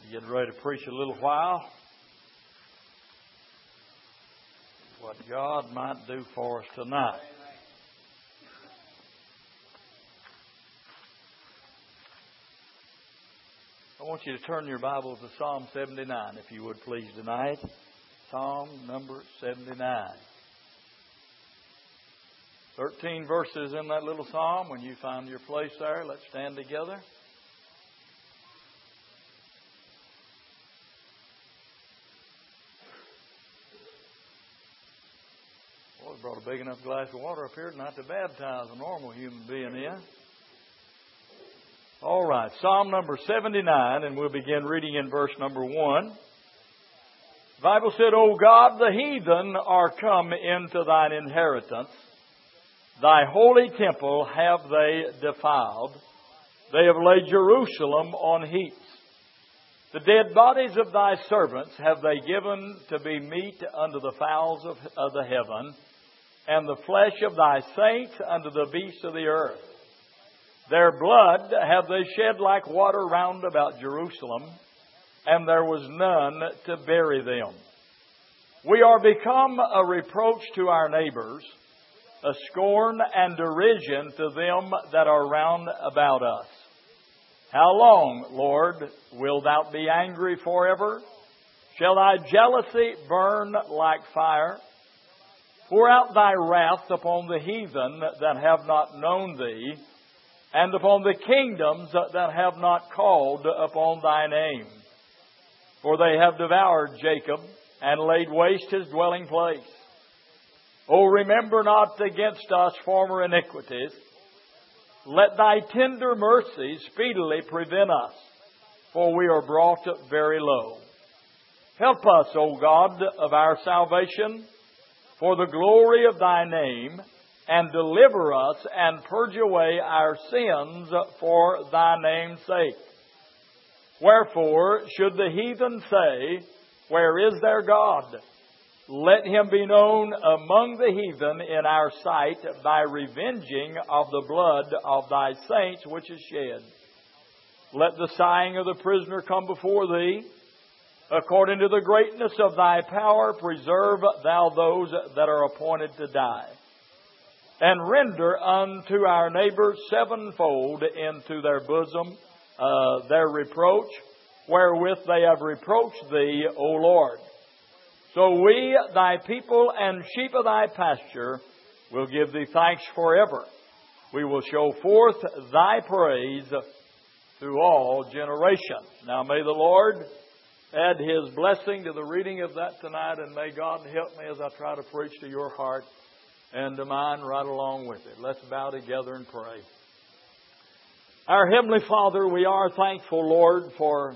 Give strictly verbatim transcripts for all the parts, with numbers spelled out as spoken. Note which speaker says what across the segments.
Speaker 1: Getting ready to preach a little while. What God might do for us tonight. I want you to turn your Bible to Psalm seventy-nine, if you would please, tonight. Psalm number seventy-nine. Thirteen verses in that little psalm. When you find your place there, let's stand together. Boy, we brought a big enough glass of water up here not to baptize a normal human being in. All right, Psalm number seventy-nine, and we'll begin reading in verse number one. The Bible said, O God, the heathen are come into thine inheritance. Thy holy temple have they defiled. They have laid Jerusalem on heaps. The dead bodies of thy servants have they given to be meat unto the fowls of, of the heaven, and the flesh of thy saints unto the beasts of the earth. Their blood have they shed like water round about Jerusalem, and there was none to bury them. We are become a reproach to our neighbors, a scorn and derision to them that are round about us. How long, Lord, wilt thou be angry forever? Shall thy jealousy burn like fire? Pour out thy wrath upon the heathen that have not known thee, and upon the kingdoms that have not called upon thy name. For they have devoured Jacob, and laid waste his dwelling place. O remember not against us former iniquities. Let thy tender mercies speedily prevent us, for we are brought very low. Help us, O God of our salvation, for the glory of thy name, and deliver us and purge away our sins for thy name's sake. Wherefore should the heathen say, Where is their God? Let him be known among the heathen in our sight by revenging of the blood of thy saints which is shed. Let the sighing of the prisoner come before thee. According to the greatness of thy power, preserve thou those that are appointed to die. And render unto our neighbors sevenfold into their bosom uh, their reproach, wherewith they have reproached thee, O Lord. So we, thy people and sheep of thy pasture, will give thee thanks forever. We will show forth thy praise through all generations. Now may the Lord add His blessing to the reading of that tonight, and may God help me as I try to preach to your heart and to mine right along with it. Let's bow together and pray. Our Heavenly Father, we are thankful, Lord, for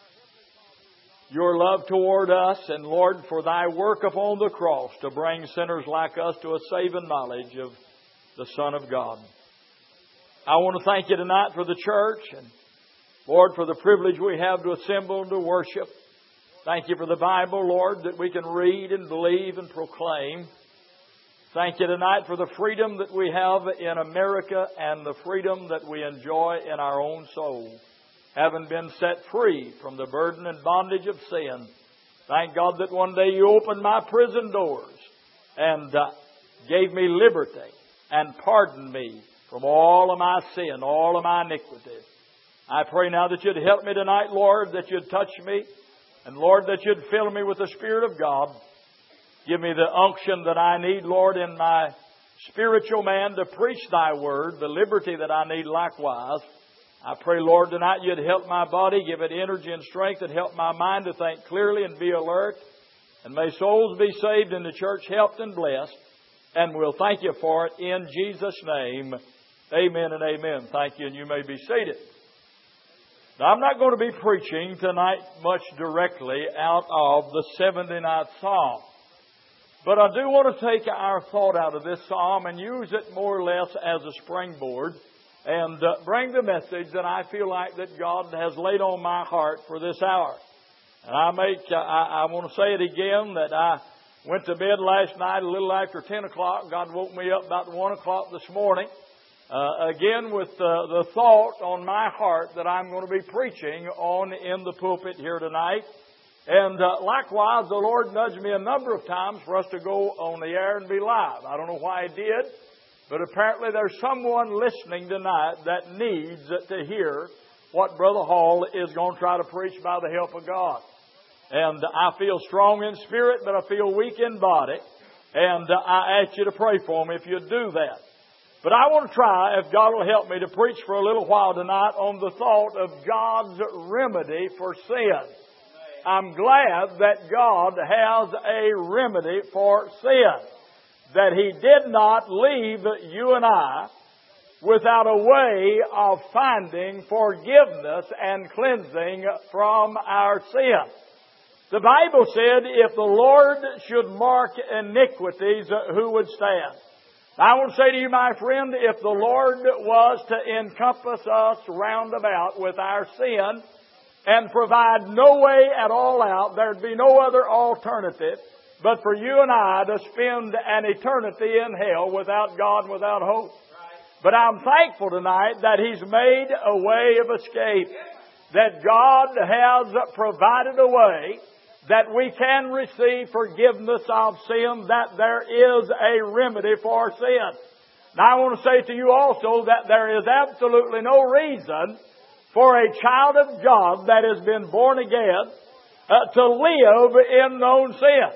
Speaker 1: your love toward us, and Lord, for thy work upon the cross to bring sinners like us to a saving knowledge of the Son of God. I want to thank you tonight for the church, and Lord, for the privilege we have to assemble and to worship. Thank you for the Bible, Lord, that we can read and believe and proclaim. Thank you tonight for the freedom that we have in America and the freedom that we enjoy in our own soul, having been set free from the burden and bondage of sin. Thank God that one day you opened my prison doors and uh, gave me liberty and pardoned me from all of my sin, all of my iniquities. I pray now that you'd help me tonight, Lord, that you'd touch me, and Lord, that you'd fill me with the Spirit of God. Give me the unction that I need, Lord, in my spiritual man to preach thy word, the liberty that I need likewise. I pray, Lord, tonight you'd help my body, give it energy and strength, and help my mind to think clearly and be alert. And may souls be saved and the church helped and blessed. And we'll thank you for it in Jesus' name. Amen and amen. Thank you, and you may be seated. Now, I'm not going to be preaching tonight much directly out of the seventy-ninth Psalm. But I do want to take our thought out of this Psalm and use it more or less as a springboard and uh, bring the message that I feel like that God has laid on my heart for this hour. And I make, uh, I, I want to say it again, that I went to bed last night a little after ten o'clock. God woke me up about one o'clock this morning. Uh, again, with uh, the thought on my heart that I'm going to be preaching on in the pulpit here tonight. And uh, likewise, the Lord nudged me a number of times for us to go on the air and be live. I don't know why He did, but apparently there's someone listening tonight that needs to hear what Brother Hall is going to try to preach by the help of God. And I feel strong in spirit, but I feel weak in body. And uh, I ask you to pray for me if you do that. But I want to try, if God will help me, to preach for a little while tonight on the thought of God's remedy for sin. I'm glad that God has a remedy for sin. That He did not leave you and I without a way of finding forgiveness and cleansing from our sin. The Bible said, if the Lord should mark iniquities, who would stand? I want to say to you, my friend, if the Lord was to encompass us round about with our sin and provide no way at all out, there'd be no other alternative but for you and I to spend an eternity in hell without God, without hope. But I'm thankful tonight that He's made a way of escape, that God has provided a way that we can receive forgiveness of sin, that there is a remedy for sin. Now I want to say to you also that there is absolutely no reason for a child of God that has been born again uh, to live in known sin.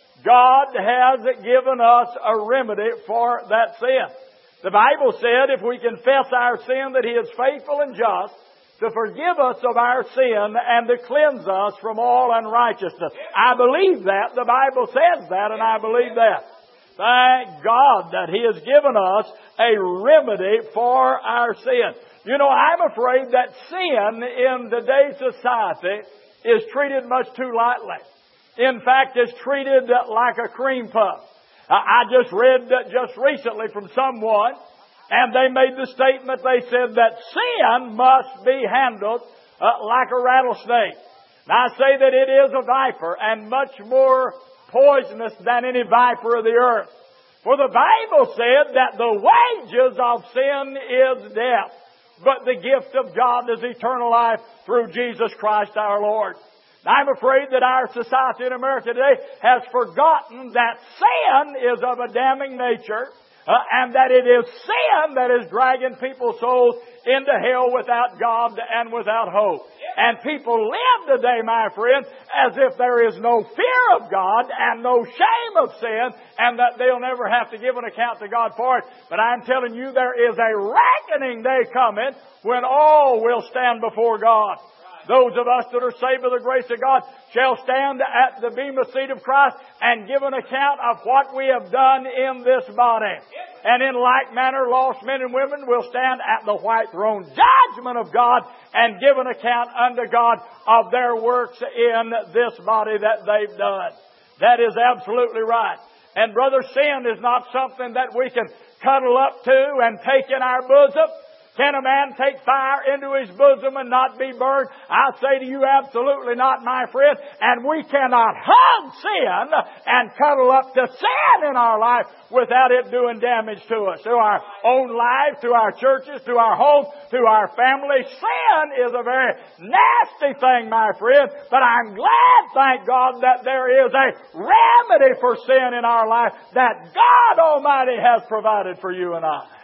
Speaker 1: God has given us a remedy for that sin. The Bible said if we confess our sin that He is faithful and just to forgive us of our sin and to cleanse us from all unrighteousness. I believe that. The Bible says that, and I believe that. Thank God that He has given us a remedy for our sin. You know, I'm afraid that sin in today's society is treated much too lightly. In fact, it's treated like a cream puff. I just read just recently from someone, and they made the statement, they said that sin must be handled uh, like a rattlesnake. Now I say that it is a viper and much more poisonous than any viper of the earth. For the Bible said that the wages of sin is death, but the gift of God is eternal life through Jesus Christ our Lord. Now, I'm afraid that our society in America today has forgotten that sin is of a damning nature, uh, and that it is sin that is dragging people's souls into hell without God and without hope. And people live today, my friend, as if there is no fear of God and no shame of sin, and that they'll never have to give an account to God for it. But I'm telling you, there is a reckoning day coming when all will stand before God. Those of us that are saved by the grace of God shall stand at the bema seat of Christ and give an account of what we have done in this body. And in like manner, lost men and women will stand at the white throne judgment of God and give an account unto God of their works in this body that they've done. That is absolutely right. And brother, sin is not something that we can cuddle up to and take in our bosom. Can a man take fire into his bosom and not be burned? I say to you, absolutely not, my friend. And we cannot hug sin and cuddle up to sin in our life without it doing damage to us. To our own life, to our churches, to our home, to our family. Sin is a very nasty thing, my friend. But I'm glad, thank God, that there is a remedy for sin in our life that God Almighty has provided for you and I.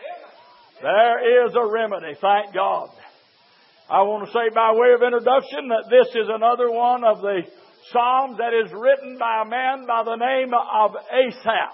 Speaker 1: There is a remedy, thank God. I want to say by way of introduction that this is another one of the Psalms that is written by a man by the name of Asaph.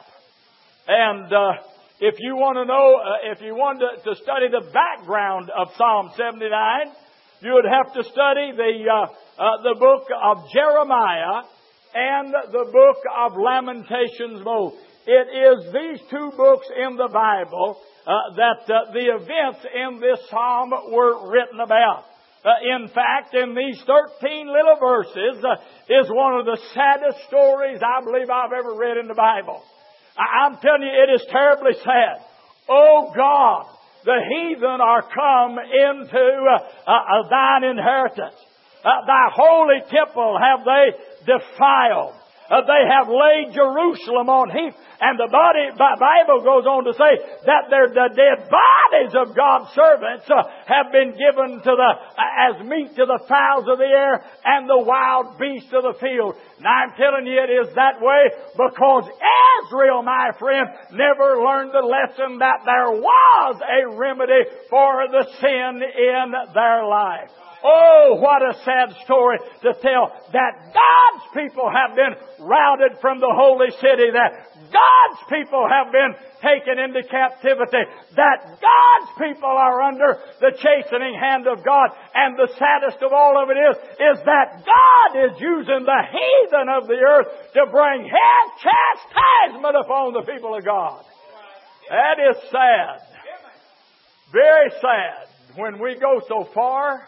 Speaker 1: And uh, if you want to know, uh, if you want to, to study the background of Psalm seventy-nine, you would have to study the, uh, uh, the book of Jeremiah and the book of Lamentations both. It is these two books in the Bible Uh, that uh, the events in this psalm were written about. Uh, in fact, in these thirteen little verses uh, is one of the saddest stories I believe I've ever read in the Bible. I- I'm telling you, it is terribly sad. Oh God, the heathen are come into uh, uh, thine inheritance. Uh, thy holy temple have they defiled. Uh, they have laid Jerusalem on heap. And the body, the Bible goes on to say that they're the dead bodies of God's servants uh, have been given to the uh, as meat to the fowls of the air and the wild beasts of the field. And I'm telling you, it is that way because Israel, my friend, never learned the lesson that there was a remedy for the sin in their life. Oh, what a sad story to tell that God's people have been routed from the holy city, that God's people have been taken into captivity, that God's people are under the chastening hand of God. And the saddest of all of it is, is that God is using the heathen of the earth to bring His chastisement upon the people of God. That is sad. Very sad when we go so far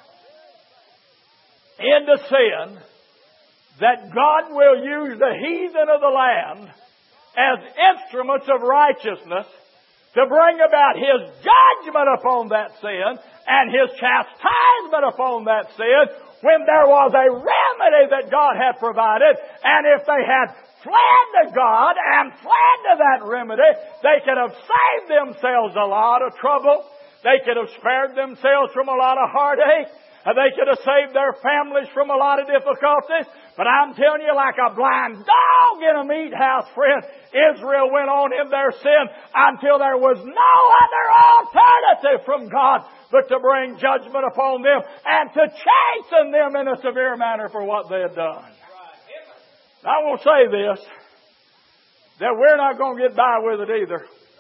Speaker 1: into sin that God will use the heathen of the land as instruments of righteousness to bring about His judgment upon that sin and His chastisement upon that sin when there was a remedy that God had provided. And if they had fled to God and fled to that remedy, they could have saved themselves a lot of trouble. They could have spared themselves from a lot of heartache. They could have saved their families from a lot of difficulties. But I'm telling you, like a blind dog in a meat house, friend, Israel went on in their sin until there was no other alternative from God but to bring judgment upon them and to chasten them in a severe manner for what they had done. I will say this, that we're not going to get by with it either.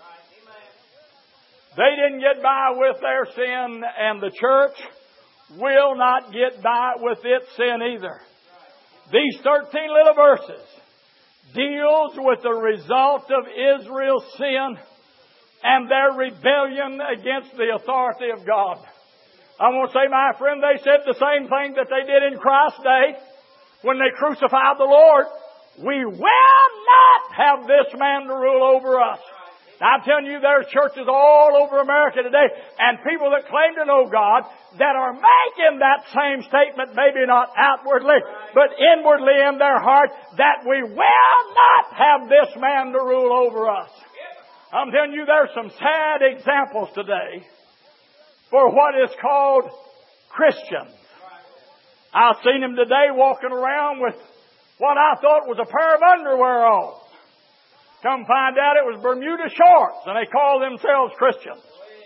Speaker 1: They didn't get by with their sin, and the church will not get by with its sin either. These thirteen little verses deals with the result of Israel's sin and their rebellion against the authority of God. I want to say, my friend, they said the same thing that they did in Christ's day when they crucified the Lord. We will not have this man to rule over us. Now, I'm telling you, there's churches all over America today and people that claim to know God that are making that same statement, maybe not outwardly, but inwardly in their heart, that we will not have this man to rule over us. I'm telling you, there's some sad examples today for what is called Christians. I've seen them today walking around with what I thought was a pair of underwear on. Come find out it was Bermuda shorts, and they call themselves Christians.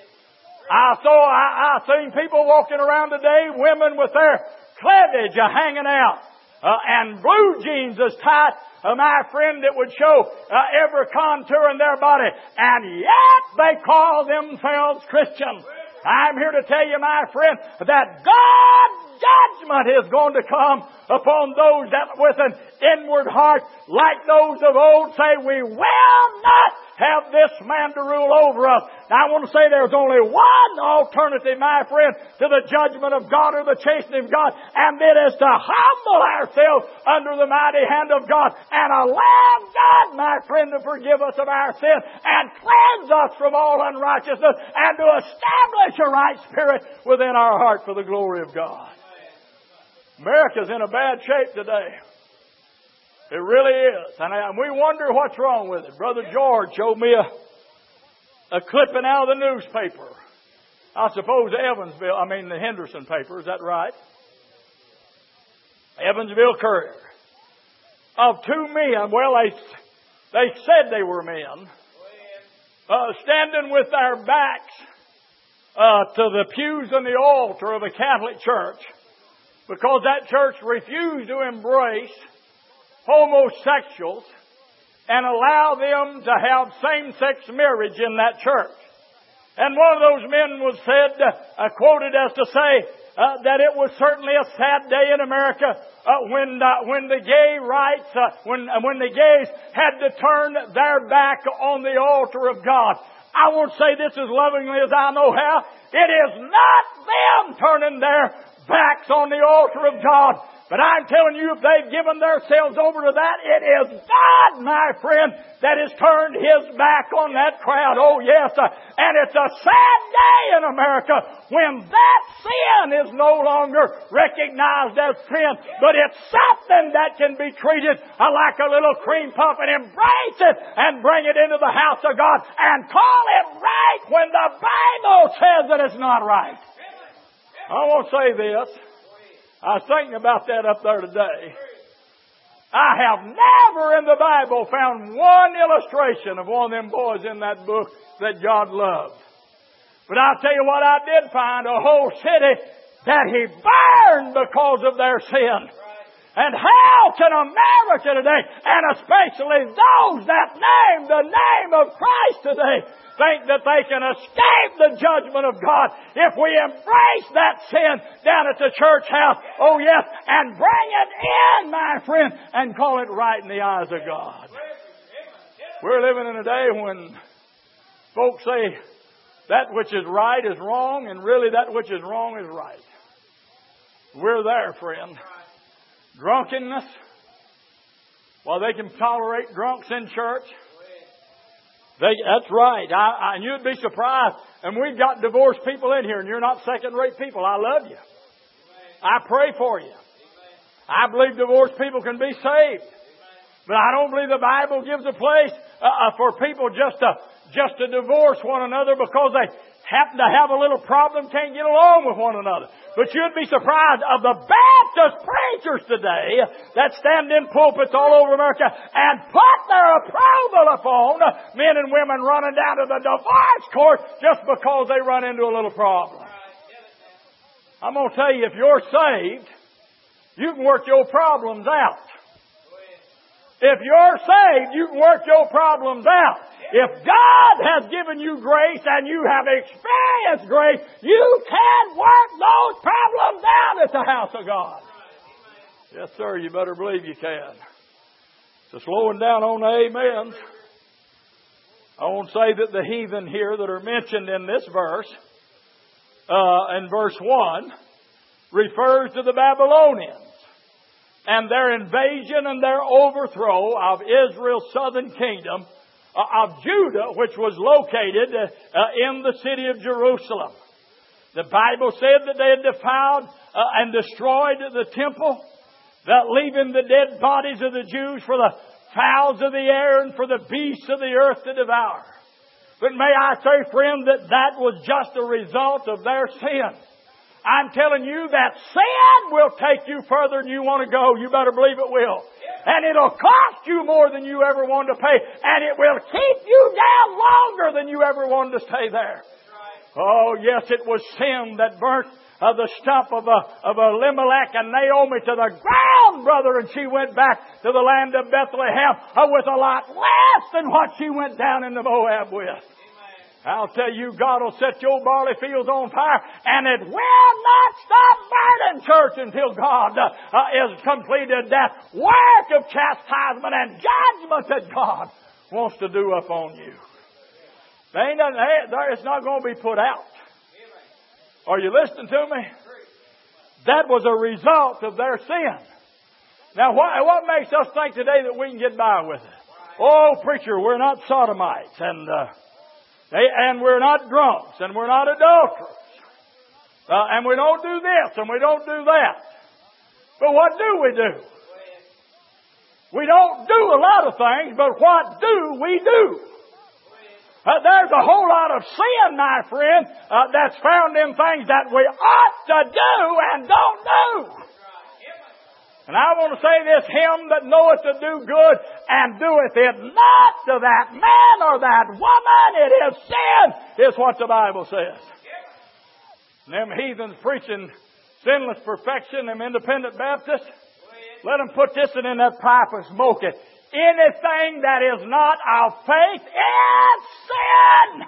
Speaker 1: I saw, I, I seen people walking around today, women with their cleavage uh, hanging out, uh, and blue jeans as tight, uh, my friend, that would show uh, every contour in their body, and yet they call themselves Christians. I'm here to tell you, my friend, that God's judgment is going to come upon those that with an inward heart, like those of old, say, we will not have this man to rule over us. Now, I want to say there's only one alternative, my friend, to the judgment of God or the chastening of God, and that is to humble ourselves under the mighty hand of God and allow God, my friend, to forgive us of our sin and cleanse us from all unrighteousness and to establish a right spirit within our heart for the glory of God. America's in a bad shape today. It really is. And we wonder what's wrong with it. Brother George showed me a, a clipping out of the newspaper. I suppose Evansville, I mean the Henderson paper, is that right? Evansville Courier. Of two men, well, they, they said they were men, uh, standing with their backs uh, to the pews and the altar of a Catholic church, because that church refused to embrace homosexuals and allow them to have same-sex marriage in that church. And one of those men was said, uh, quoted as to say uh, that it was certainly a sad day in America uh, when uh, when the gay rights, uh, when uh, when the gays had to turn their back on the altar of God. I won't say this as lovingly as I know how. It is not them turning their backs on the altar of God. But I'm telling you, if they've given themselves over to that, it is God, my friend, that has turned His back on that crowd. Oh yes, uh, and it's a sad day in America when that sin is no longer recognized as sin, but it's something that can be treated uh, like a little cream puff and embrace it and bring it into the house of God and call it right when the Bible says that it's not right. I won't say this. I was thinking about that up there today. I have never in the Bible found one illustration of one of them boys in that book that God loved. But I'll tell you what I did find, a whole city that He burned because of their sin. And how can America today, and especially those that name the name of Christ today, think that they can escape the judgment of God if we embrace that sin down at the church house, oh yes, and bring it in, my friend, and call it right in the eyes of God. We're living in a day when folks say that which is right is wrong, and really that which is wrong is right. We're there, friend. Drunkenness. Well, they can tolerate drunks in church. They, that's right. I, I, and you'd be surprised. And we've got divorced people in here, and you're not second-rate people. I love you. I pray for you. I believe divorced people can be saved. But I don't believe the Bible gives a place uh, uh, for people just to just to divorce one another because they happen to have a little problem, can't get along with one another. But you'd be surprised of the Baptist preachers today that stand in pulpits all over America and put their approval upon men and women running down to the divorce court just because they run into a little problem. I'm going to tell you, if you're saved, you can work your problems out. If you're saved, you can work your problems out. If God has given you grace and you have experienced grace, you can work those problems out at the house of God. Yes, sir, you better believe you can. So slowing down on the amens, I won't say that the heathen here that are mentioned in this verse, uh, in verse one, refers to the Babylonians and their invasion and their overthrow of Israel's southern kingdom, uh, of Judah, which was located uh, in the city of Jerusalem. The Bible said that they had defiled uh, and destroyed the temple, that leaving the dead bodies of the Jews for the fowls of the air and for the beasts of the earth to devour. But may I say, friend, that that was just a result of their sin. I'm telling you that sin will take you further than you want to go. You better believe it will. And it'll cost you more than you ever wanted to pay. And it will keep you down longer than you ever wanted to stay there. Oh, yes, it was sin that burnt uh, the stump of, a, of Elimelech and Naomi to the ground, brother. And she went back to the land of Bethlehem uh, with a lot less than what she went down into Moab with. I'll tell you, God will set your barley fields on fire, and it will not stop burning, church, until God uh, uh, has completed that work of chastisement and judgment that God wants to do upon you. They ain't nothing, it's not going to be put out. Are you listening to me? That was a result of their sin. Now, what, what makes us think today that we can get by with it? Oh, preacher, we're not sodomites, and uh, They, and we're not drunks, and we're not adulterers. Uh, and we don't do this, and we don't do that. But what do we do? We don't do a lot of things, but what do we do? Uh, there's a whole lot of sin, my friend, uh, that's found in things that we ought to do and don't do. And I want to say this, him that knoweth to do good and doeth it not to that man or that woman, it is sin, is what the Bible says. And them heathens preaching sinless perfection, them independent Baptists, let them put this in that pipe and smoke it. Anything that is not of faith is sin.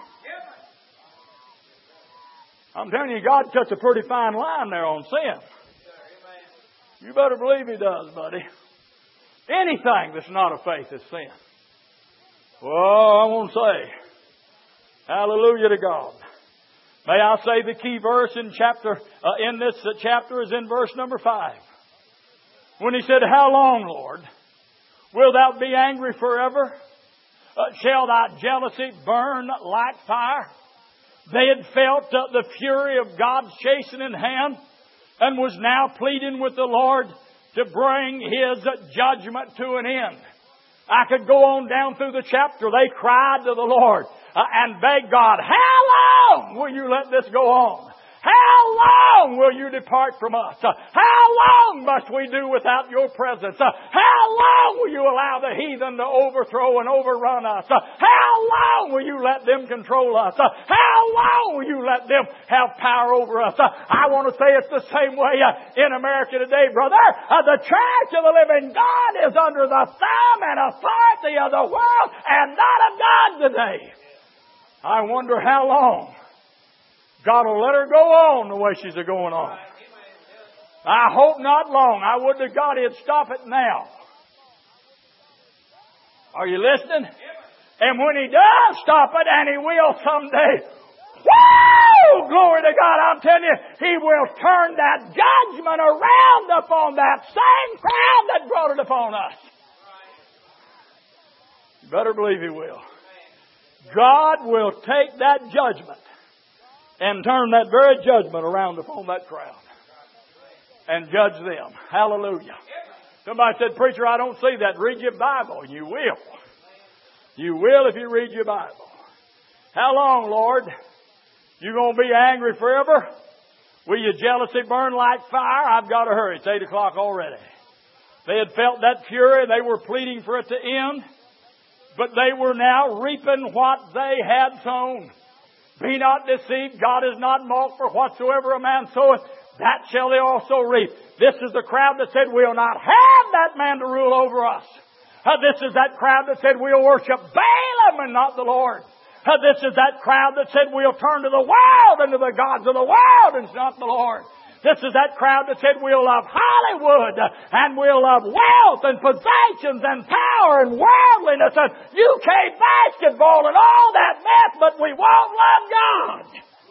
Speaker 1: I'm telling you, God cuts a pretty fine line there on sin. You better believe He does, buddy. Anything that's not of faith is sin. Oh, I won't say. Hallelujah to God. May I say the key verse in chapter uh, in this uh, chapter is in verse number five. When he said, how long, Lord? Wilt thou be angry forever? Uh, shall thy jealousy burn like fire? They had felt uh, the fury of God's chastening hand and was now pleading with the Lord to bring His judgment to an end. I could go on down through the chapter. They cried to the Lord uh, and begged God, how long will you let this go on? How long will you depart from us? Uh, how long must we do without your presence? Uh, how long will you allow the heathen to overthrow and overrun us? Uh, how long will you let them control us? Uh, how long will you let them have power over us? Uh, I want to say it's the same way uh, in America today, brother. Uh, the church of the living God is under the thumb and authority of the world and not of God today. I wonder how long God will let her go on the way she's going on. I hope not long. I would to God He'd stop it now. Are you listening? And when He does stop it, and He will someday, woo! Glory to God, I'm telling you, He will turn that judgment around upon that same crowd that brought it upon us. You better believe He will. God will take that judgment and turn that very judgment around upon that crowd and judge them. Hallelujah. Somebody said, preacher, I don't see that. Read your Bible. You will. You will if you read your Bible. How long, Lord? You going to be angry forever? Will your jealousy burn like fire? I've got to hurry. It's eight o'clock already. They had felt that fury. They were pleading for it to end. But they were now reaping what they had sown. Be not deceived. God is not mocked, for whatsoever a man soweth, that shall he also reap. This is the crowd that said, we'll not have that man to rule over us. Uh, this is that crowd that said, we'll worship Balaam and not the Lord. Uh, this is that crowd that said, we'll turn to the world and to the gods of the world and not the Lord. This is that crowd that said, we'll love Hollywood and we'll love wealth and possessions and power and worldliness and U K basketball and all that mess, but we won't love God.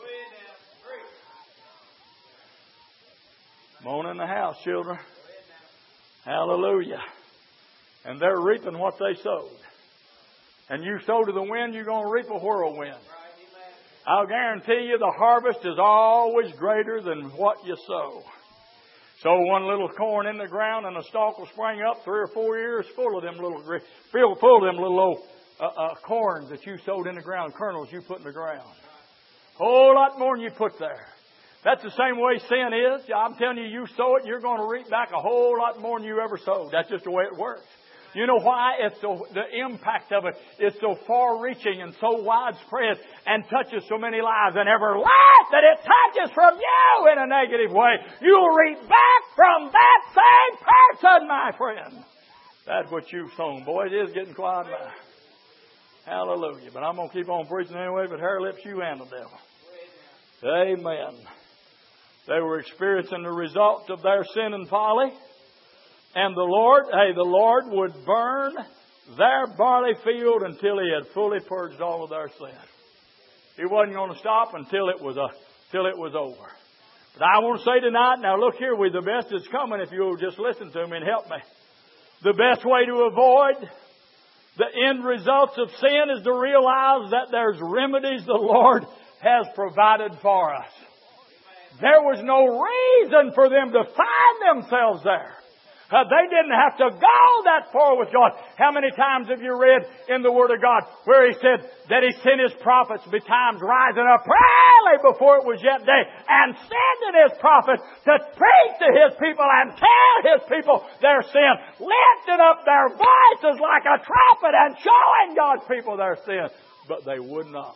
Speaker 1: Moan in the house, children. Hallelujah. And they're reaping what they sowed. And you sow to the wind, you're going to reap a whirlwind. I'll guarantee you the harvest is always greater than what you sow. Sow one little corn in the ground and a stalk will spring up three or four years full of them little, full, full of them little old uh, uh, corns that you sowed in the ground, kernels you put in the ground. A whole lot more than you put there. That's the same way sin is. I'm telling you, you sow it, you're going to reap back a whole lot more than you ever sowed. That's just the way it works. You know why? It's so, the impact of it is so far-reaching and so widespread and touches so many lives. And every life that it touches from you in a negative way, you'll reap back from that same person, my friend. That's what you've sown. Boy, it is getting quiet now. Hallelujah. But I'm going to keep on preaching anyway, but hair lips you and the devil. Amen. They were experiencing the result of their sin and folly. And the Lord, hey, the Lord would burn their barley field until He had fully purged all of their sin. He wasn't going to stop until it was a, till it was over. But I want to say tonight, now look here, we the best is coming if you'll just listen to me and help me. The best way to avoid the end results of sin is to realize that there's remedies the Lord has provided for us. There was no reason for them to find themselves there. Uh, they didn't have to go that far with God. How many times have you read in the Word of God where He said that He sent His prophets betimes rising up early before it was yet day and sending His prophets to preach to His people and tell His people their sin, lifting up their voices like a trumpet and showing God's people their sin. But they would not.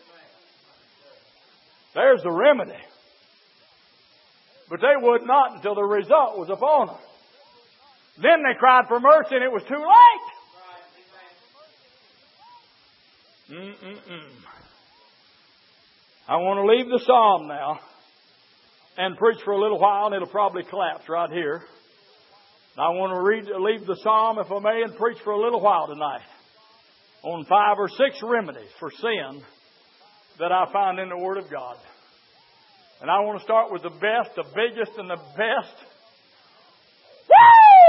Speaker 1: There's the remedy. But they would not until the result was upon them. Then they cried for mercy and it was too late. Mm-mm-mm. I want to leave the psalm now and preach for a little while, and it'll probably collapse right here. I want to read, leave the psalm, if I may, and preach for a little while tonight on five or six remedies for sin that I find in the Word of God. And I want to start with the best, the biggest, and the best. Woo!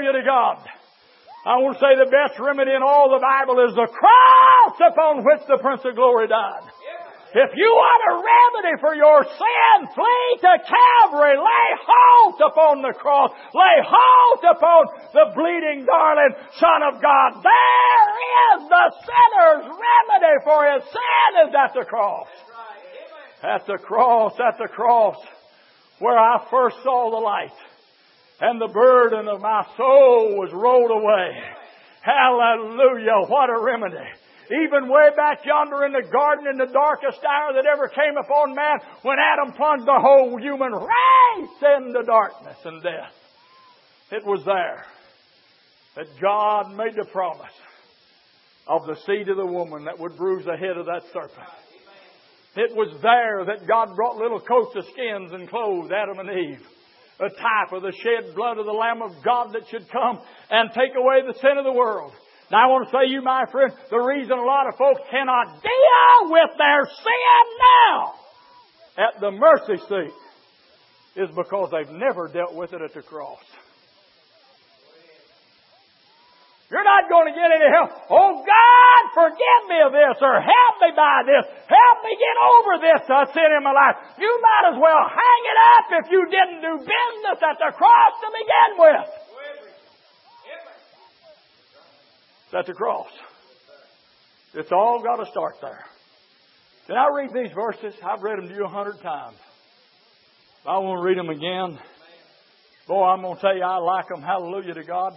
Speaker 1: Hallelujah to God. I want to say the best remedy in all the Bible is the cross upon which the Prince of Glory died. If you want a remedy for your sin, flee to Calvary. Lay hold upon the cross. Lay hold upon the bleeding, darling Son of God. There is the sinner's remedy for his sin is at the cross. At the cross, at the cross, where I first saw the light. And the burden of my soul was rolled away. Hallelujah, what a remedy. Even way back yonder in the garden in the darkest hour that ever came upon man, when Adam plunged the whole human race into darkness and death. It was there that God made the promise of the seed of the woman that would bruise the head of that serpent. It was there that God brought little coats of skins and clothed Adam and Eve. A type of the shed blood of the Lamb of God that should come and take away the sin of the world. Now I want to say to you, my friend, the reason a lot of folks cannot deal with their sin now at the mercy seat is because they've never dealt with it at the cross. You're not going to get any help. Oh God, forgive me of this, or help me by this. Help me get over this uh, sin in my life. You might as well hang it up if you didn't do business at the cross to begin with. It's at the cross. It's all got to start there. Can I read these verses? I've read them to you a hundred times. I want to read them again. Boy, I'm going to tell you I like them. Hallelujah to God.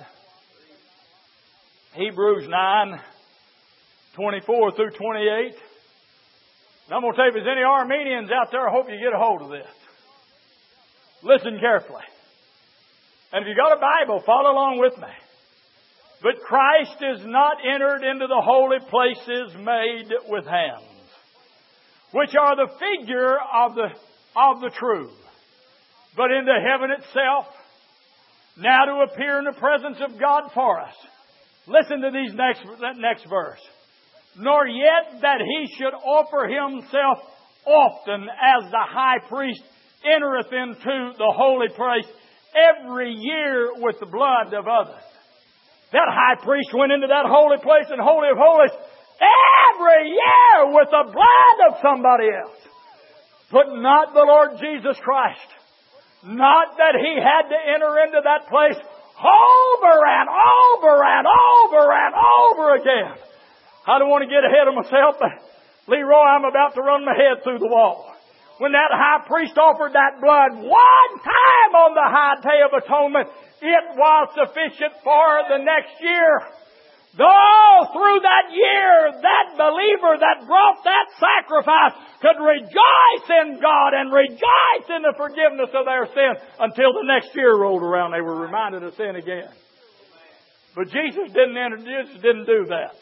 Speaker 1: Hebrews nine, twenty-four through twenty-eight. And I'm going to tell you, if there's any Armenians out there, I hope you get a hold of this. Listen carefully. And if you got a Bible, follow along with me. But Christ is not entered into the holy places made with hands, which are the figure of the, of the true, but into heaven itself, now to appear in the presence of God for us. Listen to these next, that next verse. Nor yet that he should offer himself often as the high priest entereth into the holy place every year with the blood of others. That high priest went into that holy place and Holy of Holies every year with the blood of somebody else. But not the Lord Jesus Christ. Not that he had to enter into that place over and over and over and over again. I don't want to get ahead of myself, but Leroy, I'm about to run my head through the wall. When that high priest offered that blood one time on the high day of atonement, it was sufficient for the next year. Though through that year, that believer that brought that sacrifice could rejoice in God and rejoice in the forgiveness of their sin until the next year rolled around. They were reminded of sin again. But Jesus didn't enter, Jesus didn't do that.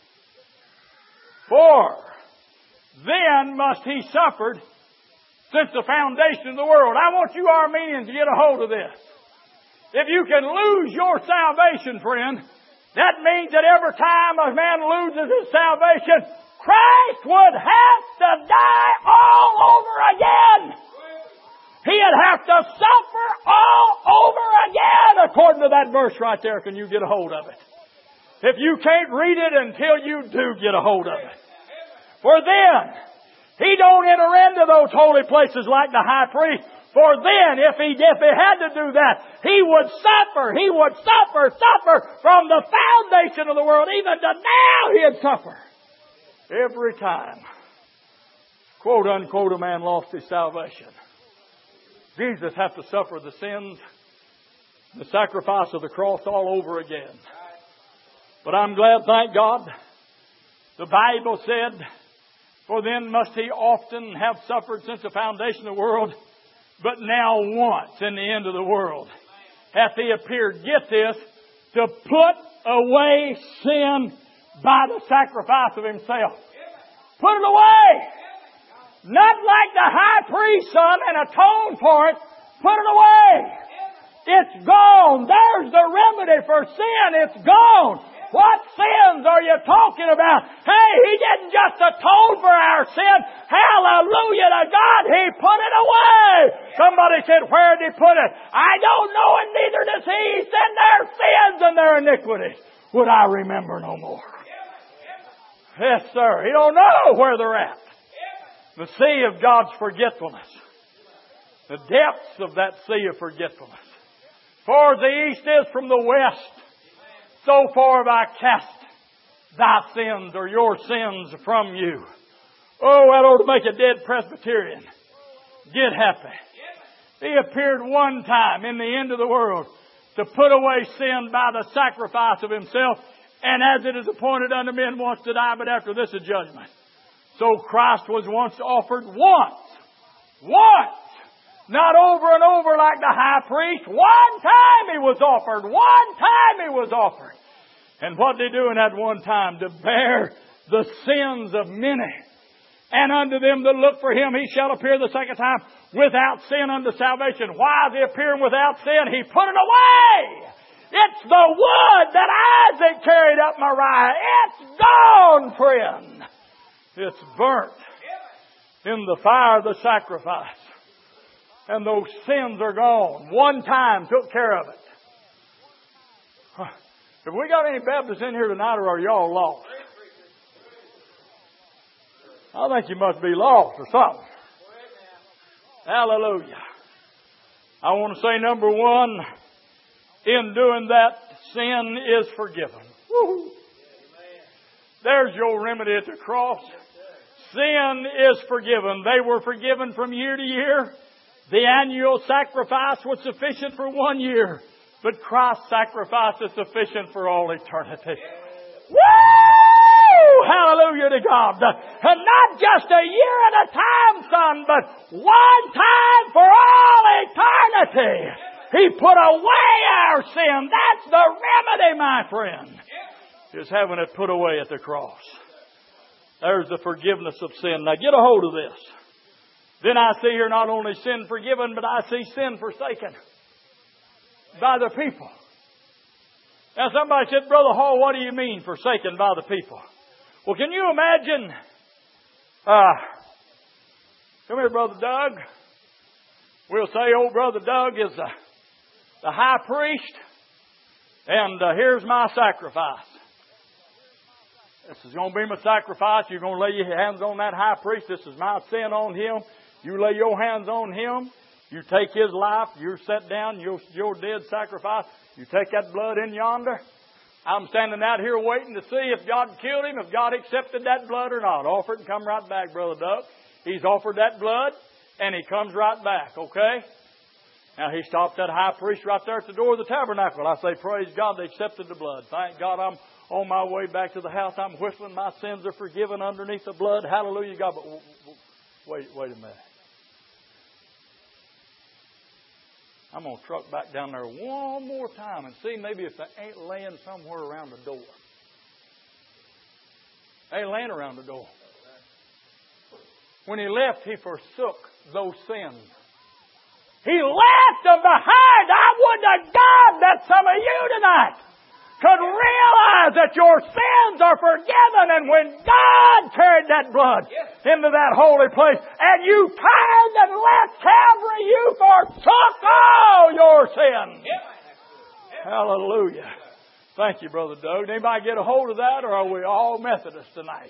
Speaker 1: For then must he suffered since the foundation of the world. I want you Armenians to get a hold of this. If you can lose your salvation, friend, that means that every time a man loses his salvation, Christ would have to die all over again. He'd have to suffer all over again, according to that verse right there. Can you get a hold of it? If you can't read it until you do get a hold of it. For then, he don't enter into those holy places like the high priest. For then, if he, if he had to do that, he would suffer, he would suffer, suffer from the foundation of the world. Even to now he'd suffer. Every time, quote unquote, a man lost his salvation. Jesus had to suffer the sins, the sacrifice of the cross all over again. But I'm glad, thank God, the Bible said, for then must he often have suffered since the foundation of the world. But now once in the end of the world hath he appeared, get this, to put away sin by the sacrifice of himself. Put it away. Not like the high priest, son, and atone for it. Put it away. It's gone. There's the remedy for sin. It's gone. What sins are you talking about? Hey, he didn't just atone for our sin. Hallelujah to God. He put it away. Somebody said, where did he put it? I don't know, and neither does he. He said, their sins their iniquities would I remember no more. Yes, sir. He don't know where they're at. The sea of God's forgetfulness. The depths of that sea of forgetfulness. For the east is from the west, so far have I cast thy sins or your sins from you. Oh, that ought to make a dead Presbyterian get happy. He appeared one time in the end of the world to put away sin by the sacrifice of Himself. And as it is appointed unto men once to die, but after this a judgment. So Christ was once offered once. Once. Not over and over like the high priest. One time He was offered. One time He was offered. And what did He do in that one time? To bear the sins of many. And unto them that look for Him He shall appear the second time without sin unto salvation. Why is He appearing without sin? He put it away. It's the wood that Isaac carried up Moriah. It's gone, friend. It's burnt in the fire of the sacrifice. And those sins are gone. One time took care of it. Huh. Have we got any Baptists in here tonight, or are y'all lost? I think you must be lost or something. Hallelujah. I want to say, number one, in doing that, sin is forgiven. Woo-hoo. There's your remedy at the cross. Sin is forgiven. They were forgiven from year to year. The annual sacrifice was sufficient for one year, but Christ's sacrifice is sufficient for all eternity. Woo! Hallelujah to God. And not just a year at a time, son, but one time for all eternity. He put away our sin. That's the remedy, my friend. Is having it put away at the cross. There's the forgiveness of sin. Now get a hold of this. Then I see here not only sin forgiven, but I see sin forsaken by the people. Now somebody said, Brother Hall, what do you mean forsaken by the people? Well, can you imagine? Uh, come here, Brother Doug. We'll say old Brother Doug is the, the high priest. And uh, here's my sacrifice. This is going to be my sacrifice. You're going to lay your hands on that high priest. This is my sin on him. You lay your hands on him. You take his life. You're set down. Your, your dead sacrifice. You take that blood in yonder. I'm standing out here waiting to see if God killed him, if God accepted that blood or not. Offer it and come right back, Brother Doug. He's offered that blood and he comes right back, okay? Now he stopped that high priest right there at the door of the tabernacle. I say, praise God, they accepted the blood. Thank God I'm on my way back to the house. I'm whistling. My sins are forgiven underneath the blood. Hallelujah, God. But wait, wait a minute. I'm going to truck back down there one more time and see maybe if they ain't laying somewhere around the door. They ain't laying around the door. When he left, he forsook those sins. He left them behind. I would to God that some of you tonight could realize that your sins are forgiven, and when God carried that blood into that holy place and you turned and left Calvary, you forsook all your sins. Hallelujah. Thank you, Brother Doug. Anybody get a hold of that, or are we all Methodists tonight?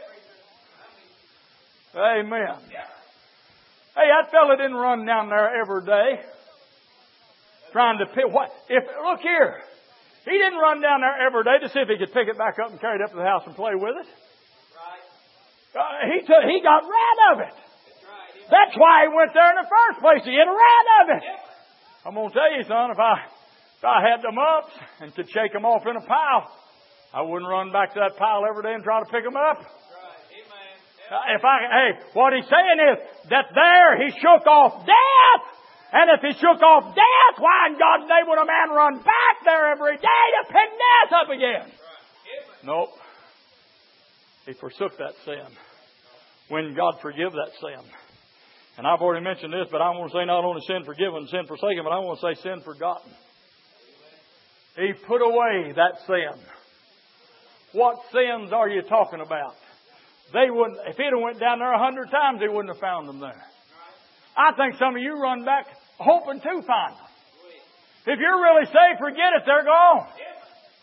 Speaker 1: Amen. Hey, that fella didn't run down there every day trying to pick what if look here. He didn't run down there every day to see if he could pick it back up and carry it up to the house and play with it. Right. Uh, he took, he got rid of it. That's, right. That's why he went there in the first place, to get rid of it. Yep. I'm going to tell you, son, if I, if I had them up and could shake them off in a pile, I wouldn't run back to that pile every day and try to pick them up. Right. Amen. Yep. Uh, if I, hey, what he's saying is that there he shook off death. And if he shook off death, why in God's name would a man run back there every day to pick death up again? Nope. He forsook that sin. When God forgive that sin. And I've already mentioned this, but I want to say not only sin forgiven, sin forsaken, but I want to say sin forgotten. He put away that sin. What sins are you talking about? They wouldn't, if he'd have went down there a hundred times, he wouldn't have found them there. I think some of you run back hoping to find them. If you're really saved, forget it. They're gone.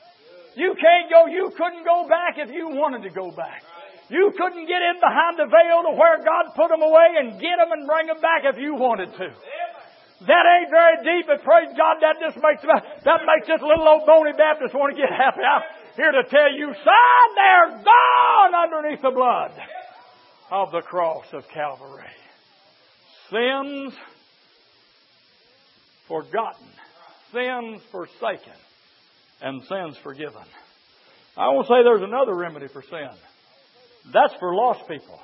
Speaker 1: You can't go, you couldn't go back if you wanted to go back. You couldn't get in behind the veil to where God put them away and get them and bring them back if you wanted to. That ain't very deep, but praise God, that just makes that makes this little old bony Baptist want to get happy. I'm here to tell you, son, they're gone underneath the blood of the cross of Calvary. Sins forgotten, sins forsaken, and sins forgiven. I want to say there's another remedy for sin. That's for lost people.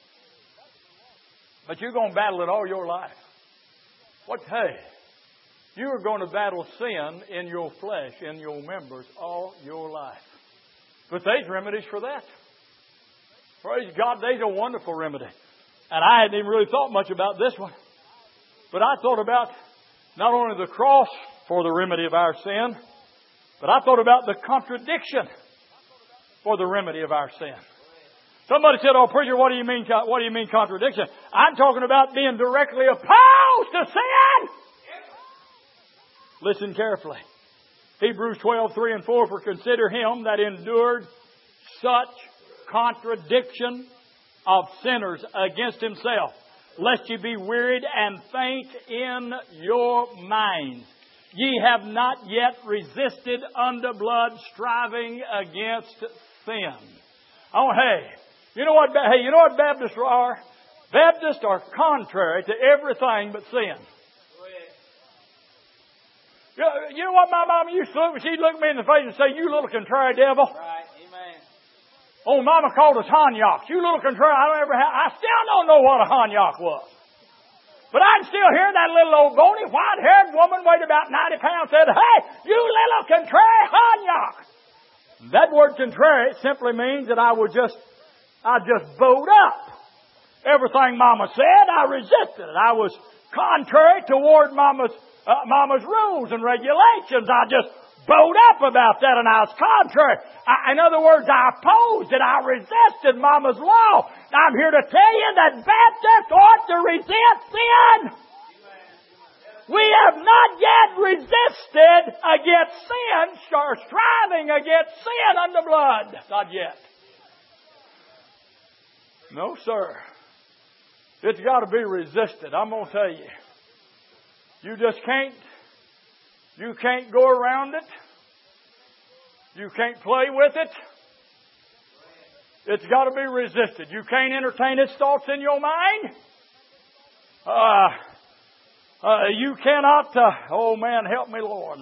Speaker 1: But you're going to battle it all your life. What, hey, you are going to battle sin in your flesh, in your members, all your life. But there's remedies for that. Praise God, there's a wonderful remedy. And I hadn't even really thought much about this one. But I thought about not only the cross for the remedy of our sin, but I thought about the contradiction for the remedy of our sin. Somebody said, "Oh, preacher, what do you mean? What do you mean contradiction?" I'm talking about being directly opposed to sin. Listen carefully. Hebrews twelve, three and four, "For consider him that endured such contradiction of sinners against himself, lest ye be wearied and faint in your minds. Ye have not yet resisted unto blood, striving against sin." Oh, hey, you know what? Hey, you know what Baptists are? Baptists are contrary to everything but sin. You know what my mama used to look? She'd look me in the face and say, "You little contrary devil."
Speaker 2: Right. Amen.
Speaker 1: Oh, Mama called us honyaks. You little contrary. I don't ever have, I still don't know what a honyak was. But I can still hear that little old bony white-haired woman weighed about ninety pounds said, "Hey, you little contrary honyak." That word contrary simply means that I was just, I just bowed up. Everything Mama said, I resisted it. I was contrary toward Mama's, uh, Mama's rules and regulations. I just bowed up about that, and I was contrary. I, in other words, I opposed it. I resisted Mama's law. I'm here to tell you that Baptists ought to resist sin. We have not yet resisted against sin, or striving against sin under blood. Not yet. No, sir. It's got to be resisted. I'm going to tell you. You just can't, you can't go around it. You can't play with it. It's got to be resisted. You can't entertain its thoughts in your mind. Uh, uh, you cannot, uh, oh man, help me, Lord.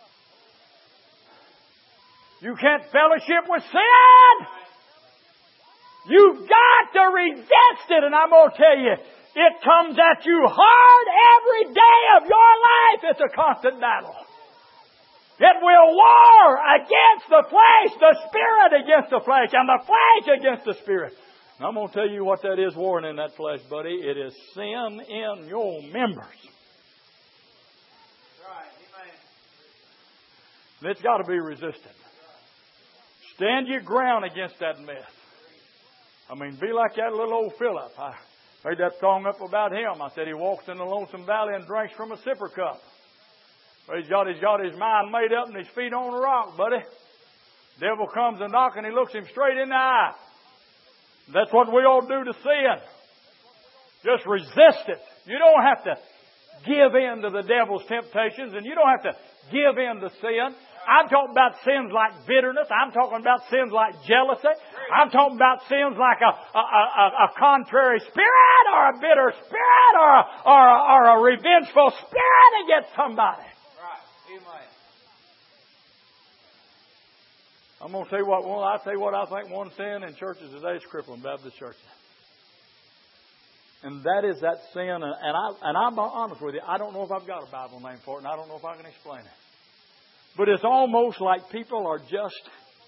Speaker 1: You can't fellowship with sin. You've got to resist it. And I'm going to tell you, it comes at you hard every day of your life. It's a constant battle. It will war against the flesh, the spirit against the flesh, and the flesh against the spirit. And I'm going to tell you what that is warring in that flesh, buddy. It is sin in your members.
Speaker 2: Right.
Speaker 1: And it's got to be resisted. Stand your ground against that mess. I mean, be like that little old Philip. I made that song up about him. I said he walks in the lonesome valley and drinks from a sipper cup. Well, he's got, he's got his mind made up and his feet on the rock, buddy. Devil comes and knocks and he looks him straight in the eye. That's what we all do to sin. Just resist it. You don't have to give in to the devil's temptations, and you don't have to give in to sin. I'm talking about sins like bitterness. I'm talking about sins like jealousy. I'm talking about sins like a, a, a, a contrary spirit, or a bitter spirit, or a, or, a, or a revengeful spirit against somebody. I'm going to tell you what, well, I'll tell you what I think one sin in churches today is crippling Baptist churches. And that is that sin, and, and, I, and I'm honest with you, I don't know if I've got a Bible name for it, and I don't know if I can explain it. But it's almost like people are just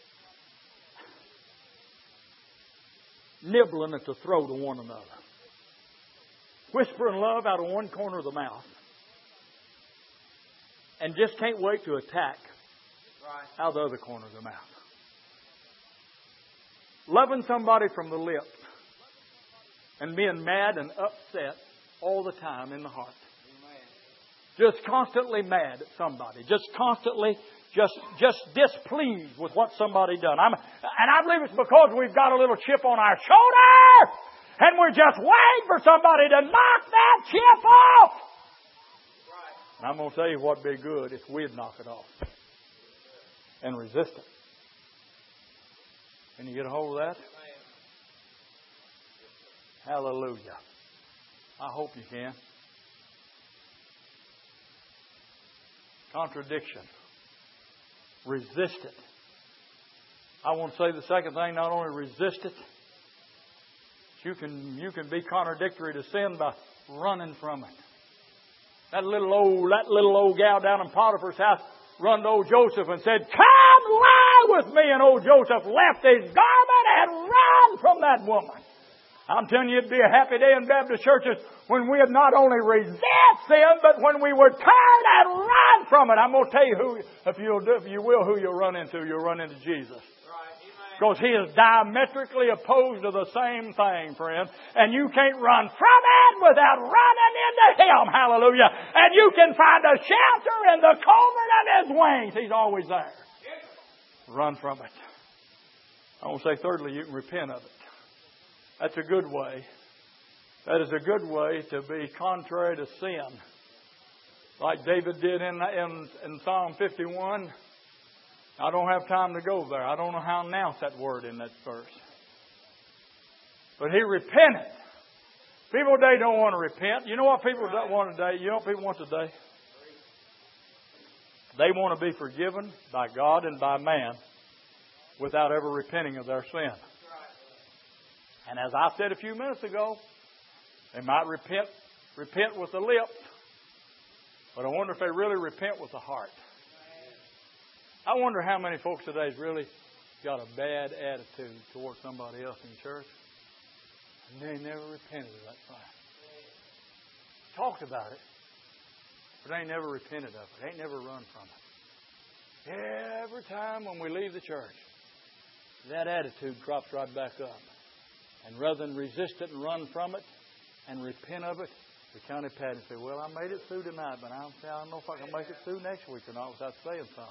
Speaker 1: nibbling at the throat of one another. Whispering love out of one corner of the mouth. And just can't wait to attack out of the other corner of the mouth. Loving somebody from the lips and being mad and upset all the time in the heart. Just constantly mad at somebody. Just constantly just, just displeased with what somebody done. I'm, and I believe it's because we've got a little chip on our shoulder, and we're just waiting for somebody to knock that chip off. And I'm going to tell you what'd be good if we'd knock it off and resist it. Can you get a hold of that? Hallelujah. I hope you can. Contradiction. Resist it. I want to say the second thing, not only resist it, you can, you can be contradictory to sin by running from it. That little old, that little old gal down in Potiphar's house run to old Joseph and said, "Come lie with me." And old Joseph left his garment and ran from that woman. I'm telling you, it'd be a happy day in Baptist churches when we would not only resist sin, but when we would turn and run from it. I'm going to tell you who, if you'll do, if you will, who you'll run into. You'll run into Jesus. Because He is diametrically opposed to the same thing, friend. And you can't run from it without running into Him. Hallelujah. And you can find a shelter in the covert of His wings. He's always there. Run from it. I want to say thirdly, you can repent of it. That's a good way. That is a good way to be contrary to sin. Like David did in, in, in Psalm fifty-one. I don't have time to go there. I don't know how to announce that word in that verse. But he repented. People today don't want to repent. You know what people don't want today? You know what people want today? They want to be forgiven by God and by man without ever repenting of their sin. And as I said a few minutes ago, they might repent, repent with the lips, but I wonder if they really repent with the heart. I wonder how many folks today has really got a bad attitude towards somebody else in church, and they never repented of that crime. Talked about it, but they never repented of it. They ain't never run from it. Every time when we leave the church, that attitude crops right back up. And rather than resist it and run from it and repent of it, we kind of pat and say, "Well, I made it through tonight, but I don't, I don't know if I can make it through next week or not without saying something."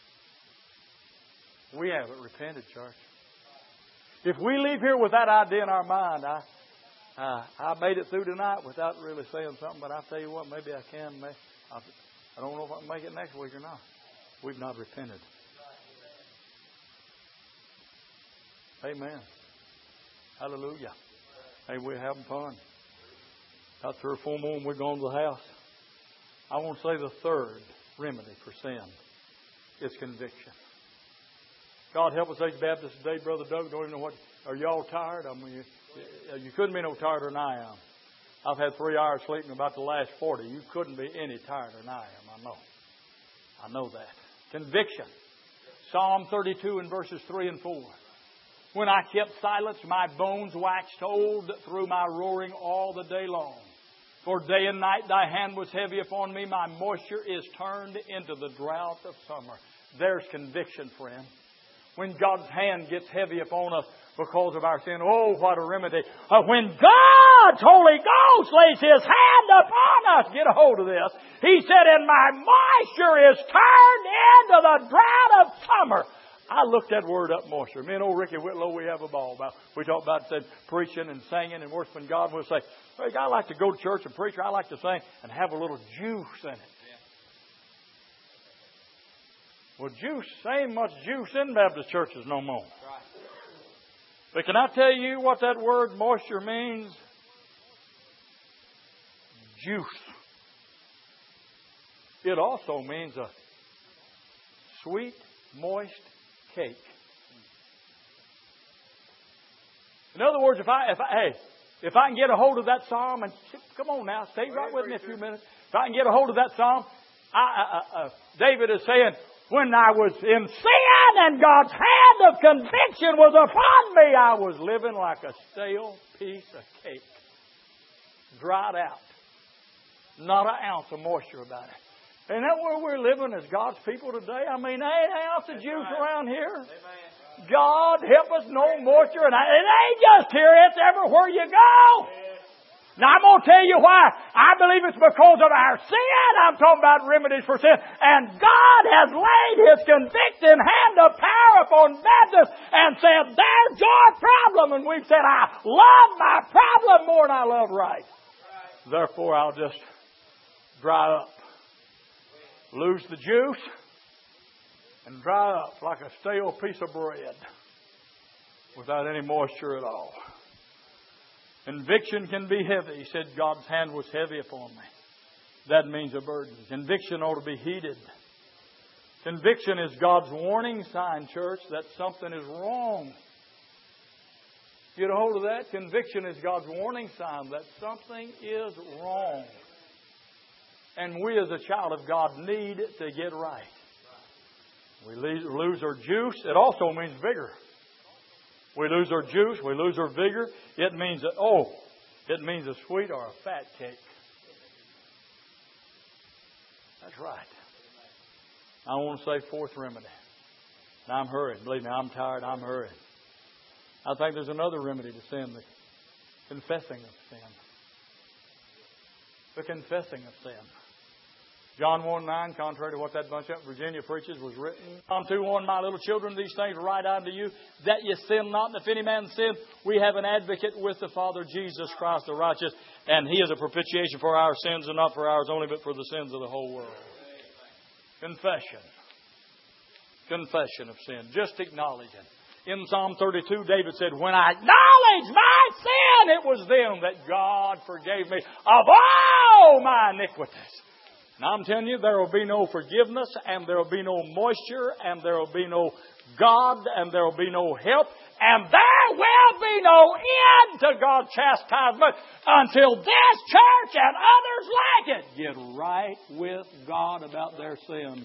Speaker 1: We haven't repented, church. If we leave here with that idea in our mind, I, uh, I made it through tonight without really saying something, but I'll tell you what, maybe I can. Maybe, I, I don't know if I can make it next week or not. We've not repented. Amen. Hallelujah. Hey, we're having fun. Got three or four more and we're going to the house. I want to say the third remedy for sin is conviction. God help us, H Baptists today, Brother Doug. Don't even know what. Are y'all tired? I mean, you, you couldn't be no tireder than I am. I've had three hours sleeping about the last forty. You couldn't be any tireder than I am. I know. I know that. Conviction. Psalm thirty-two and verses three and four. When I kept silence, my bones waxed old through my roaring all the day long. For day and night thy hand was heavy upon me. My moisture is turned into the drought of summer. There's conviction, friend. When God's hand gets heavy upon us because of our sin, oh, what a remedy. Uh, when God's Holy Ghost lays His hand upon us, get a hold of this. He said, and my moisture is turned into the drought of summer. I looked that word up, moisture. Me and old Ricky Whitlow, we have a ball about. We talk about said, preaching and singing and worshiping God. We'll say, hey, I like to go to church and preach. I like to sing and have a little juice in it. Well, juice, ain't much juice in Baptist churches no more. But can I tell you what that word moisture means? Juice. It also means a sweet, moist cake. In other words, if I, if I, hey, if I can get a hold of that psalm, and come on now, stay right with me a few minutes. If I can get a hold of that psalm, I, I, uh, David is saying, when I was in sin and God's hand of conviction was upon me, I was living like a stale piece of cake. Dried out. Not an ounce of moisture about it. Isn't that where we're living as God's people today? I mean, there ain't an ounce of juice around here. God help us, no moisture. And it ain't just here, it's everywhere you go. Now, I'm going to tell you why. I believe it's because of our sin. I'm talking about remedies for sin. And God has laid His convicting hand of power upon Baptists and said, there's your problem. And we've said, I love my problem more than I love right. Therefore, I'll just dry up. Lose the juice and dry up like a stale piece of bread without any moisture at all. Conviction can be heavy. He said God's hand was heavy upon me. That means a burden. Conviction ought to be heeded. Conviction is God's warning sign, church, that something is wrong. Get a hold of that. Conviction is God's warning sign that something is wrong. And we as a child of God need to get right. We lose our juice. It also means vigor. We lose our juice. We lose our vigor. It means, that, oh, it means a sweet or a fat cake. That's right. I want to say fourth remedy. Now I'm hurrying. Believe me, I'm tired. I'm hurrying. I think there's another remedy to sin, the confessing of sin. The confessing of sin. John one nine, contrary to what that bunch up in Virginia preaches, was written. John two one, my little children, these things write unto you, that ye sin not. And if any man sin, we have an advocate with the Father, Jesus Christ the righteous. And He is a propitiation for our sins, and not for ours only, but for the sins of the whole world. Confession. Confession of sin. Just acknowledging. In Psalm thirty-two, David said, when I acknowledge my sin, it was then that God forgave me of all my iniquities. Now I'm telling you, there will be no forgiveness, and there will be no moisture, and there will be no God, and there will be no help, and there will be no end to God's chastisement until this church and others like it get right with God about their sin.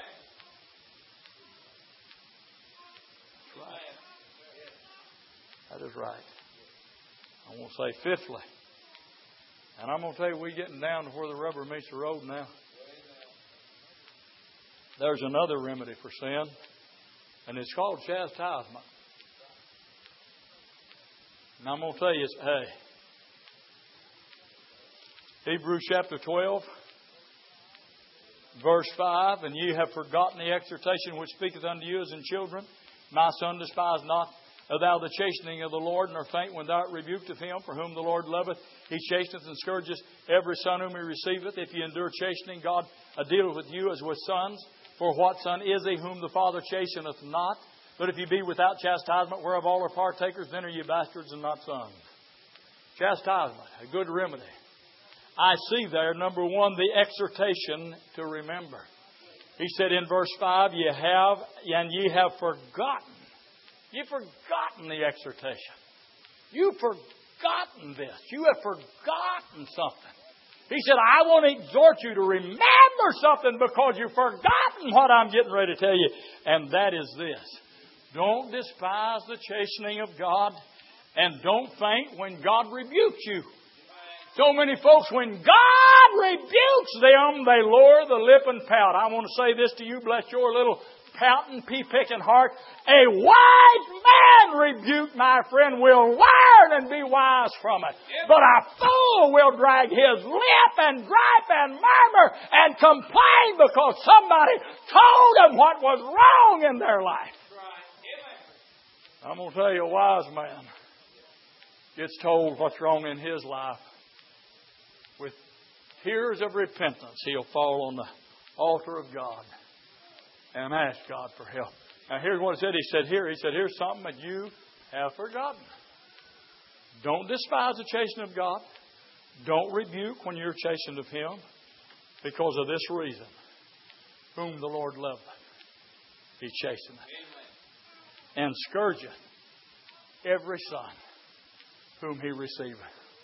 Speaker 1: That's right. That is right. I want to say fifthly, and I'm going to tell you, we're getting down to where the rubber meets the road now. There's another remedy for sin, and it's called chastisement. And I'm going to tell you, hey, Hebrews chapter twelve, verse five, and ye have forgotten the exhortation which speaketh unto you as in children. My son, despise not thou the chastening of the Lord, nor faint when thou art rebuked of Him, for whom the Lord loveth. He chasteneth and scourgeth every son whom He receiveth. If ye endure chastening, God dealeth with you as with sons. For what son is he whom the Father chasteneth not? But if ye be without chastisement, whereof all are partakers, then are ye bastards and not sons. Chastisement, a good remedy. I see there, number one, the exhortation to remember. He said in verse five, ye have, and ye have forgotten. You've forgotten the exhortation. You've forgotten this. You have forgotten something. He said, I want to exhort you to remember something because you've forgotten what I'm getting ready to tell you. And that is this. Don't despise the chastening of God, and don't faint when God rebukes you. So many folks, when God rebukes them, they lower the lip and pout. I want to say this to you, bless your little pouting, pea-picking heart. A wise man rebuked, my friend, will learn and be wise from it. But a fool will drag his lip and gripe and murmur and complain because somebody told them what was wrong in their life. I'm going to tell you, a wise man gets told what's wrong in his life. With tears of repentance, he'll fall on the altar of God and ask God for help. Now here's what he said. He said here, he said, here's something that you have forgotten. Don't despise the chastening of God. Don't rebuke when you're chastened of Him, because of this reason. Whom the Lord loveth, He chasteneth. And scourgeth every son whom He receiveth.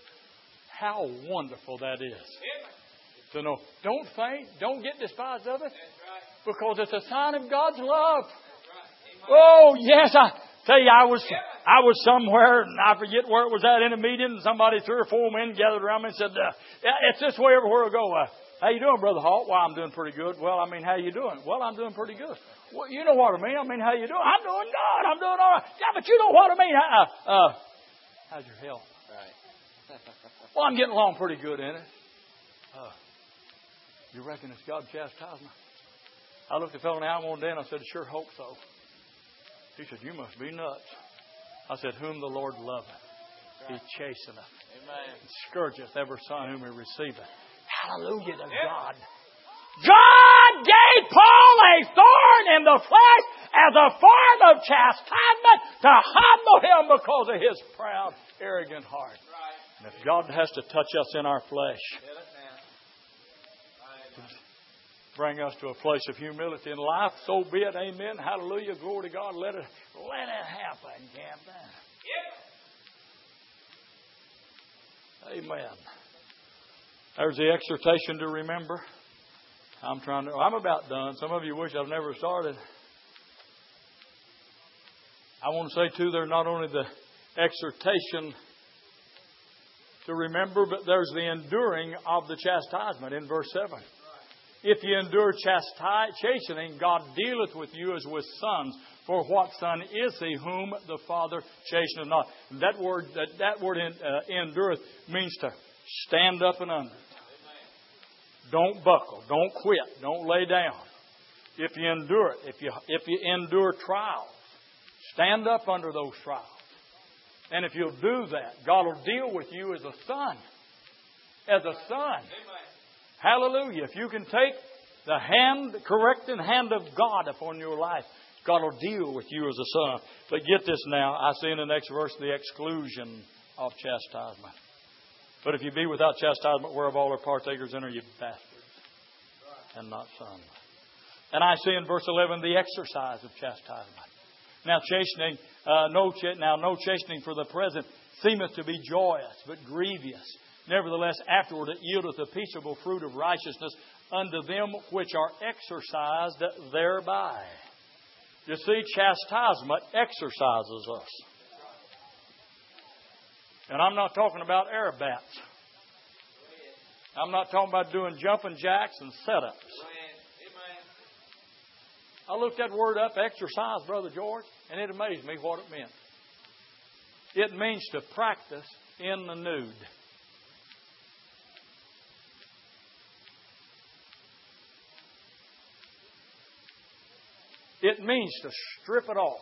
Speaker 1: How wonderful that is. To know, don't faint, don't get despised of it, because it's a sign of God's love. Oh, yes, I tell you, I was I was somewhere, and I forget where it was at, in a meeting, and somebody, three or four men gathered around me and said, uh, yeah, it's this way everywhere I go. Uh, how you doing, Brother Hall? Well, I'm doing pretty good. Well, I mean, how you doing? Well, I'm doing pretty good. Well, you know what I mean. I mean, how you doing? I'm doing good. I'm doing all right. Yeah, but you know what I mean. Uh, uh, how's your health? Right. Well, I'm getting along pretty good in it. Uh, you reckon it's God's chastisement? I looked at the fellow in the eye one day and I said, sure hope so. He said, you must be nuts. I said, whom the Lord loveth, He chasteneth. Amen. Scourgeth every son whom He receiveth. Hallelujah to God. God gave Paul a thorn in the flesh as a form of chastisement to humble him because of his proud, arrogant heart. And if God has to touch us in our flesh, bring us to a place of humility in life, so be it. Amen. Hallelujah. Glory to God. Let it, let it happen, Captain. Amen. There's the exhortation to remember. I'm trying to, I'm about done. Some of you wish I've never started. I want to say too, there's not only the exhortation to remember, but there's the enduring of the chastisement in verse seven. If you endure chasti- chastening, God dealeth with you as with sons. For what son is he whom the Father chasteneth not? And that word, that, that word in, uh, endureth means to stand up and under. Don't buckle. Don't quit. Don't lay down. If you endure it, if you if you endure trials, stand up under those trials. And if you'll do that, God will deal with you as a son. As a son. Hallelujah. If you can take the hand, the correcting hand of God upon your life, God will deal with you as a son. But get this now. I see in the next verse the exclusion of chastisement. But if you be without chastisement, whereof all are partakers in, are you bastards and not sons. And I see in verse eleven the exercise of chastisement. Now chastening, uh, no ch- now no chastening for the present seemeth to be joyous, but grievous. Nevertheless, afterward it yieldeth a peaceable fruit of righteousness unto them which are exercised thereby. You see, chastisement exercises us. And I'm not talking about aerobats. I'm not talking about doing jumping jacks and setups. I looked that word up, exercise, Brother George, and it amazed me what it meant. It means to practice in the nude. It means to strip it off.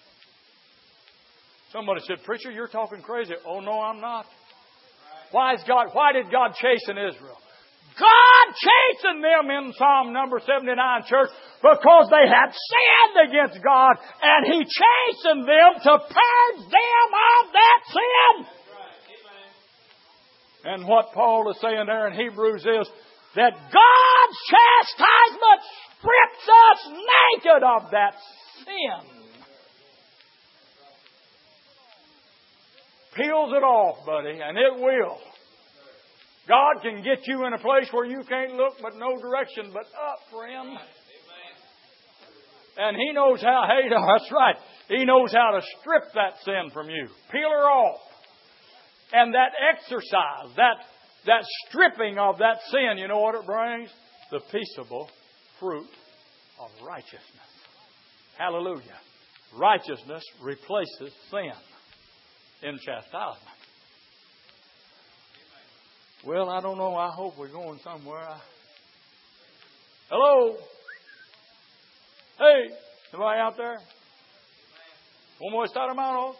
Speaker 1: Somebody said, "Preacher, you're talking crazy." Oh, no, I'm not. Why is God? Why did God chasten Israel? God chastened them in Psalm number seventy-nine, church, because they had sinned against God, and He chastened them to purge them of that sin. And what Paul is saying there in Hebrews is that God's chastisement strips us naked of that sin. Peels it off, buddy, and it will. God can get you in a place where you can't look but no direction but up, friend. And He knows how, hey, that's right. He knows how to strip that sin from you. Peel her off. And that exercise, that, that stripping of that sin, you know what it brings? The peaceable fruit of righteousness. Hallelujah. Righteousness replaces sin in chastisement. Well, I don't know. I hope we're going somewhere. I... Hello? Hey, somebody out there? ¿Cómo está, hermano?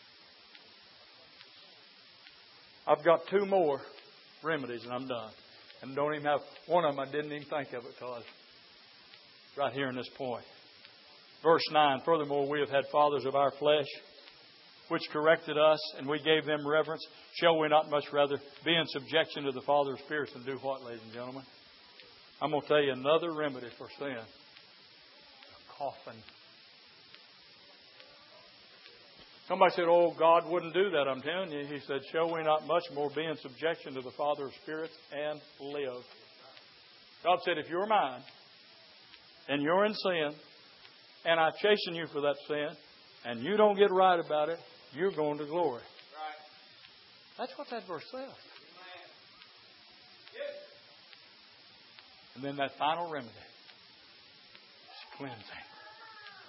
Speaker 1: I've got two more remedies and I'm done. And don't even have one of them. I didn't even think of it because right here in this point. Verse nine. Furthermore, we have had fathers of our flesh, which corrected us, and we gave them reverence. Shall we not much rather be in subjection to the Father of spirits and do what, ladies and gentlemen? I'm going to tell you another remedy for sin. A coffin. Somebody said, oh, God wouldn't do that. I'm telling you. He said, shall we not much more be in subjection to the Father of spirits and live? God said, if you're mine, and you're in sin, and I chasten you for that sin, and you don't get right about it, you're going to glory. Right. That's what that verse says. Yes. And then that final remedy is cleansing.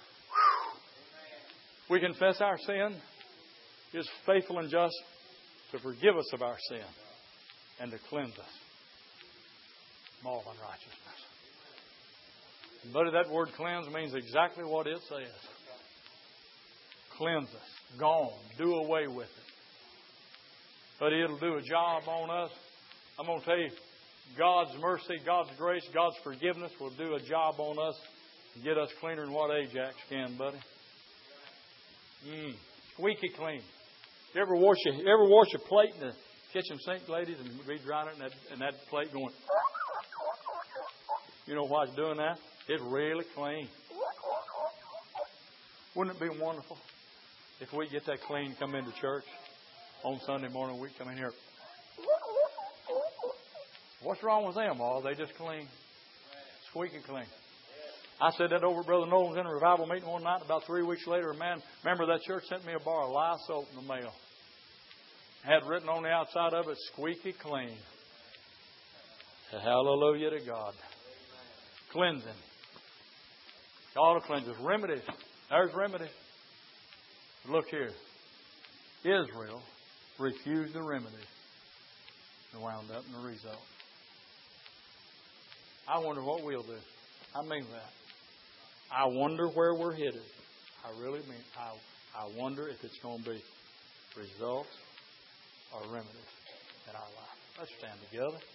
Speaker 1: Whew. We confess our sin, is faithful and just to forgive us of our sin and to cleanse us from all unrighteousness. And buddy, that word cleanse means exactly what it says. Cleanse us. Gone. Do away with it. But it'll do a job on us. I'm going to tell you, God's mercy, God's grace, God's forgiveness will do a job on us and get us cleaner than what Ajax can, buddy. Mm, squeaky clean. You ever wash a, you ever wash a plate in the kitchen sink, ladies, and be drying it and that, and that plate going, you know why it's doing that? It's really clean. Wouldn't it be wonderful if we get that clean, come into church on Sunday morning, we come in here. What's wrong with them? Oh, they just clean. Squeaky clean. I said that over at Brother Nolan's in a revival meeting one night. About three weeks later, a man, remember that church sent me a bar of lye soap in the mail. Had written on the outside of it, squeaky clean. Hallelujah to God. Cleansing. God will cleanse us. Remedies. There's remedies. Look here. Israel refused the remedies and wound up in the result. I wonder what we'll do. I mean that. I wonder where we're headed. I really mean I I wonder if it's going to be results or remedies in our life. Let's stand together.